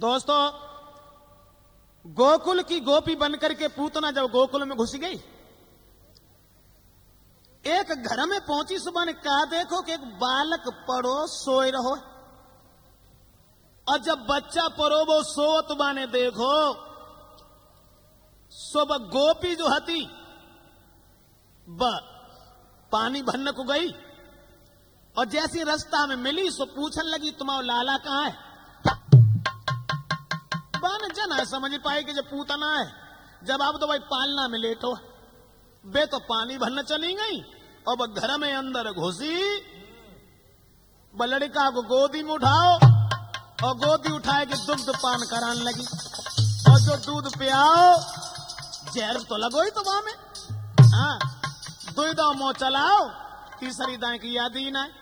दोस्तों, गोकुल की गोपी बनकर के पूतना जब गोकुल में घुस गई, एक घर में पहुंची, सुबह ने कहा देखो कि एक बालक पड़ो सोए रहो, और जब बच्चा पड़ो वो सोत बाने देखो, सुबह गोपी जो हती पानी भरने को गई, और जैसी रास्ता में मिली सो पूछने लगी तुम्हारा लाला कहां है। बान जना समझ पाए कि जब पूतना है, जब आप तो भाई पालना में लेटो, बे तो पानी भरने चली गई, और वह घर में अंदर घुसी, लड़का को गोदी में उठाओ, और गोदी उठाए के दुग्ध पान कराने लगी, और जो दूध पियाओ जहर तो लगो ही तो वहां में, हाँ दुई मोह चलाओ, तीसरी दाएं की याद ही ना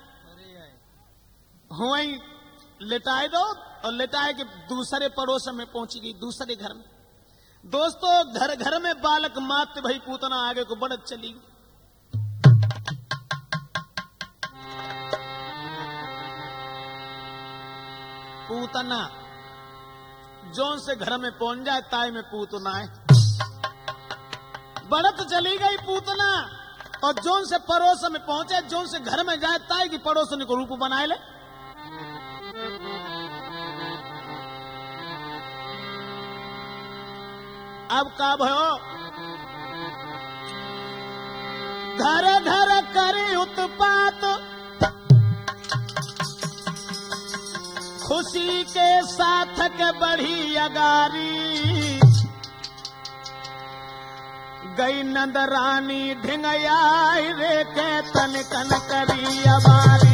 हुई, लेटाए दो, और लेटाए के दूसरे पड़ोस में पहुंची गई, दूसरे घर में। दोस्तों, घर घर में बालक मात भाई पूतना आगे को बढ़त चली गई। पूतना जोन से घर में पहुंच जाए ताई में पूतना है, बढ़त चली गई पूतना, और जोन से पड़ोस में पहुंचे, जोन से घर में जाए ताई की पड़ोसन को रूप बनाए ले। अब का भयो, घर घर करे उत्पात, खुशी के साथ के बढ़ी अगारी, गई नंद रानी ढिंगयाई रे के तन कन करी अबारी।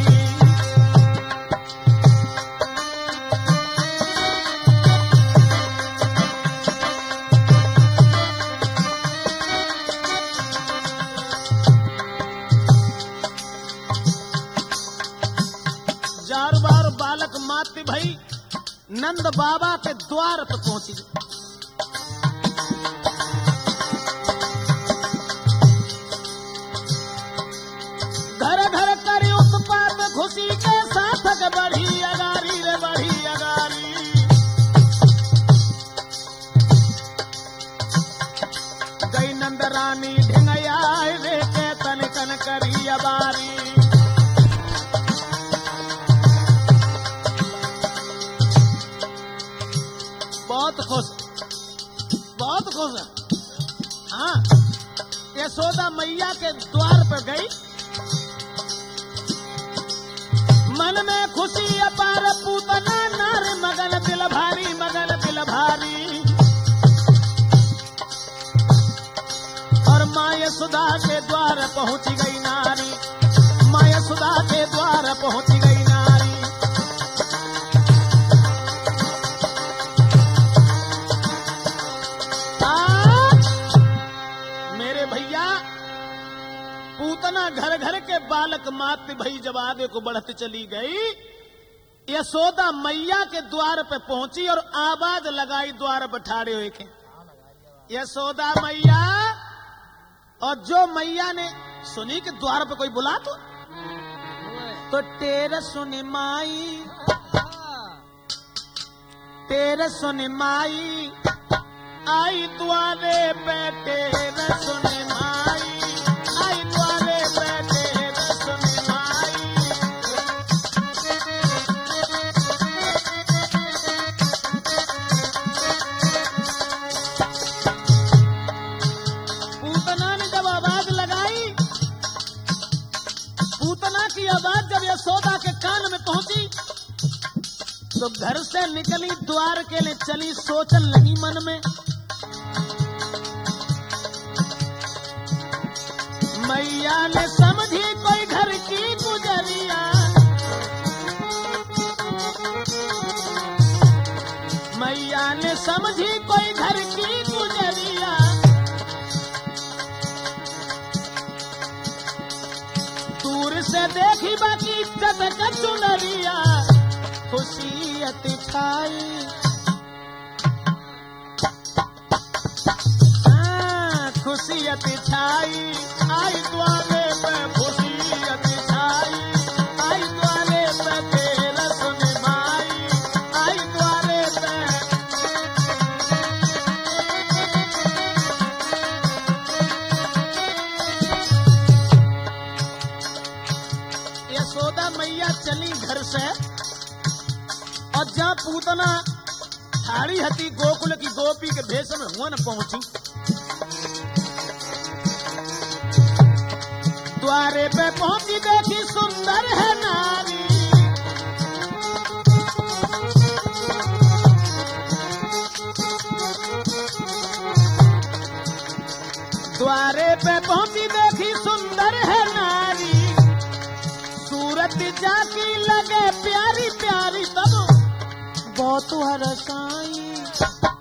जार बार बालक माती भाई नंद बाबा के द्वार पर पहुंची, घर घर करे उत्पात, खुशी के साथ बढ़ी अगारी रे बढ़ी अगारी, गई नंद रानी ढिंगयाई रे के तन कन करी अबारी। बहुत खुश है। हाँ, यशोदा मैया के द्वार पर गई, मन में खुशी अपार, पूतना नार मगन दिल भारी, मगन दिल भारी, और माँ यशोदा के द्वार पहुंच गई नारी, माँ यशोदा के द्वार पहुंच गई नारी। पूतना घर घर के बालक मात भई जब आगे को बढ़ती चली गई, यशोदा मैया के द्वार पे पहुंची और आवाज लगाई द्वार बैठाड़े हुए के, यशोदा मैया। और जो मैया ने सुनी कि द्वार पे कोई बुला तो तेरे सुनी माई, तेरे सुनी माई, आई द्वारे पे तेरे सुनी माई, आई द्वारे पे तेरे सुनी माई। पूतना ने जब आवाज लगाई, पूतना की आवाज जब यशोदा के कान में पहुंची, तो घर से निकली द्वार के लिए चली, सोचन लगी मन में, मैया ने समझी कोई घर की गुजरिया, मैया ने समझी कोई घर की गुजरिया, दूर से देखी बाकी इज्जत का चुनरिया, खुशी अति छाई, खुशी अति छाई, आई द्वारे पे खुशी अति छाई, आई द्वारे पे तेरा सुन माई, आई द्वारे पे निकली घर से और जहाँ पूतना ठाड़ी हती गोकुल की गोपी के भेष में हुआ न पहुंची। द्वारे पे पहुंची देखी सुंदर है नारी, द्वारे पे पहुंची देखी सुंदर है नारी, सूरत जाकी लगे प्यारी प्यारी तब बहुत हरसाई।